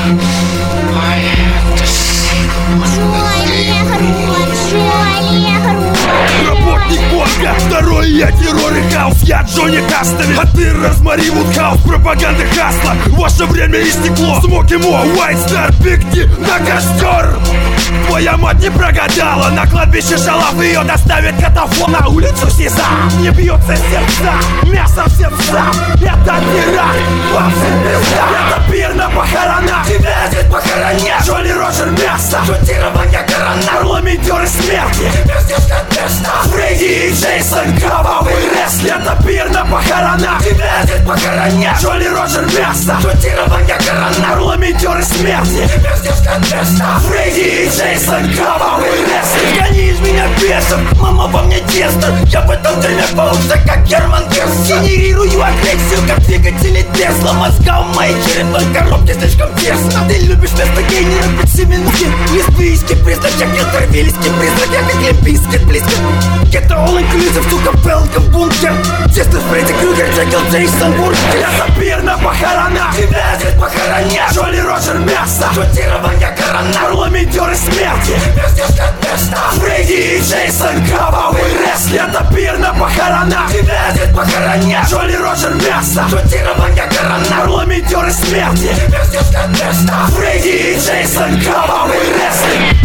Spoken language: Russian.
Работник мозга, второй я террор и хаос. Я Джонни Кастами, а ты Розмари Вудхаус. Пропаганда хасла, ваше время истекло. Смоки Мо, White Star, Бигди на костер. Твоя мать не прогадала. На кладбище шалав ее доставит катафон. На улицу СИЗА не бьется сердца. Мясо всем сам, это не рак. Вам всем пизда. Это пир на похоронах. Тебя здесь похоронят. Джоли Роджер мясо, шутирование коронар. Парламентеры смерти, тебя здесь контеста. Фредди и Джейсон, кровавый рестлер. Это пир на похоронах. Тебя здесь похоронят. Джоли Роджер мясо, шутирование коронар. Парламентеры смерти, тебя здесь контеста. Фредди и Джейсон, кровавый рестлер. Гони из меня бесом, мама во мне тесто. Я в этом дерьме получше, как Герман Герц. Генерирую агрессию, как двигатели Тесла. Мозга в моей черепной коробке слишком тесно. Ты любишь вместо гейнера пить семенки. Лесбийский признак, я гетервильский признак. Я как олимпийский близко. Это all inclusive, сука, Велком бункер. Честно, Фредди Крюгер, Джекил, Джейсон Бургер. Я запир на похоронах. Тебя здесь похоронят. Джоли Роджер мясо, шутирование коронар. Парламентеры смерти, тебя здесь контеста. Фредди и Джейсон, кровавый рестлер. Это пир на похоронах. Тебя здесь похоронят. Джоли Роджер мясо, шутирование коронар. Парламентеры смерти, тебя здесь контеста. Фредди и Джейсон, кровавый рестлер.